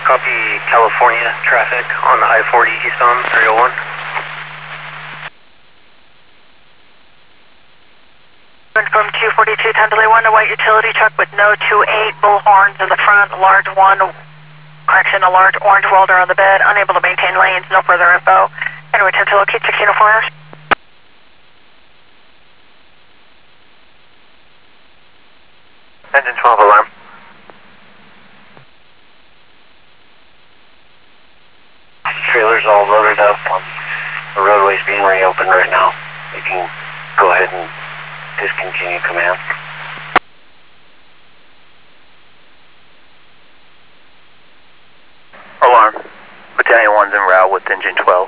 Copy California traffic on the I-40 eastbound 301. From 242, time delay 1, a white utility truck with no 28 bullhorns in the front, a large orange welder on the bed, unable to maintain lanes, no further info. And we attempt to locate 1604 hours. Engine 12 alarm. Trailer's all loaded up. The roadway's being reopened right now. You can go ahead and discontinue command. Alarm. Battalion 1's en route with engine 12.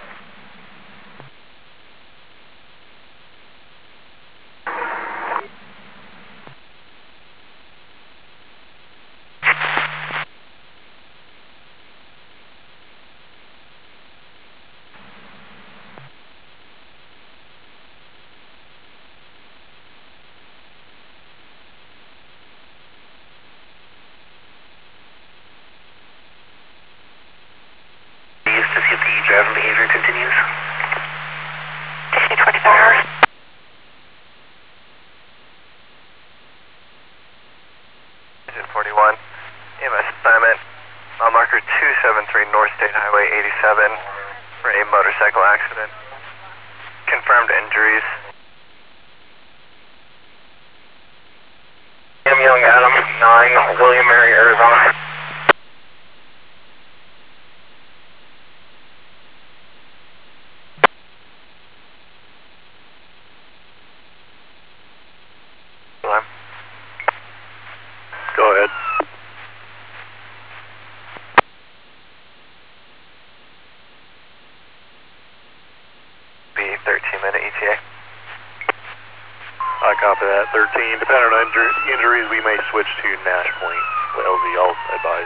Used to see if the driving behavior continues. 24 hours. Engine 41. EMS assignment. Mile marker 273 North State Highway 87 for a motorcycle accident. Confirmed injuries. Young Adam, 9, William Mary, Arizona. Alarm. Go ahead. Be 13-minute ETA. I copy that. 13. Depending on injuries, we may switch to Nash Point. LZ, I'll advise.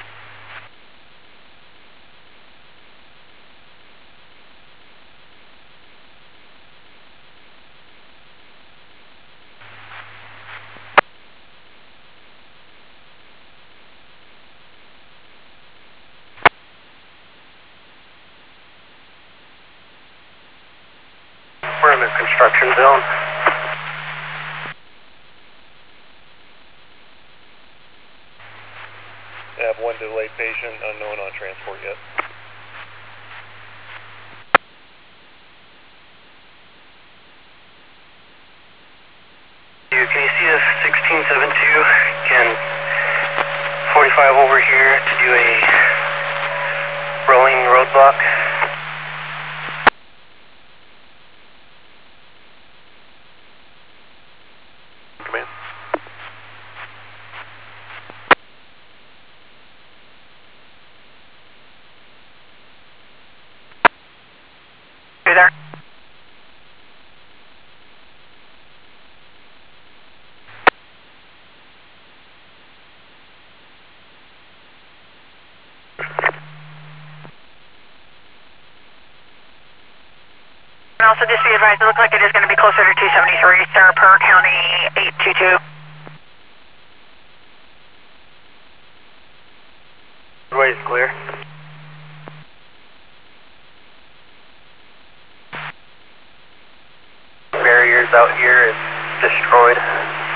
We're in the construction zone. I have one delayed patient, unknown on transport yet. Can you see if 1672 can 45 over here to do a rolling roadblock? Command. Are you there? And also just be advised, it looks like it is going to be closer to 273, Sarah Per County 822. Roadway is clear. Barriers out here is destroyed.